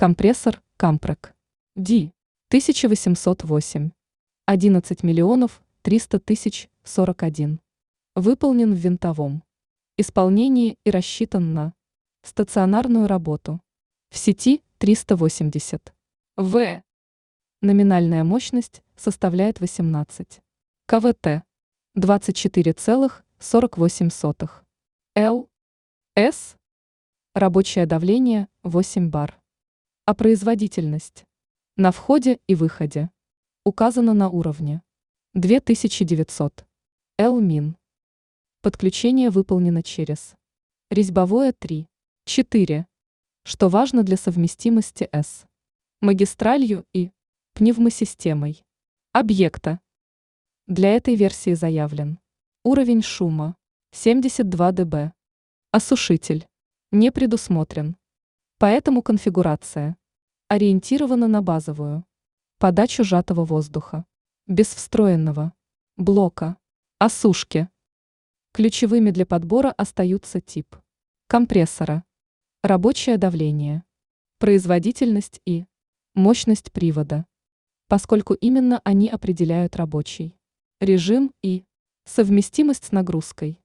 Компрессор Компрек. D 1808. 11 миллионов 300 тысяч 41. Выполнен в винтовом исполнении и рассчитан на стационарную работу. В сети 380 В. Номинальная мощность составляет 18 КВТ. 24,48 Л. С. Рабочее давление 8 бар. А производительность на входе и выходе указана на уровне 2900 Л мин. Подключение выполнено через резьбовое 3, 4, что важно для совместимости с магистралью и пневмосистемой объекта. Для этой версии заявлен уровень шума 72 дБ. Осушитель не предусмотрен, поэтому конфигурация ориентирована на базовую подачу сжатого воздуха без встроенного блока осушки. Ключевыми для подбора остаются тип компрессора, рабочее давление, производительность и мощность привода, поскольку именно они определяют рабочий режим и совместимость с нагрузкой.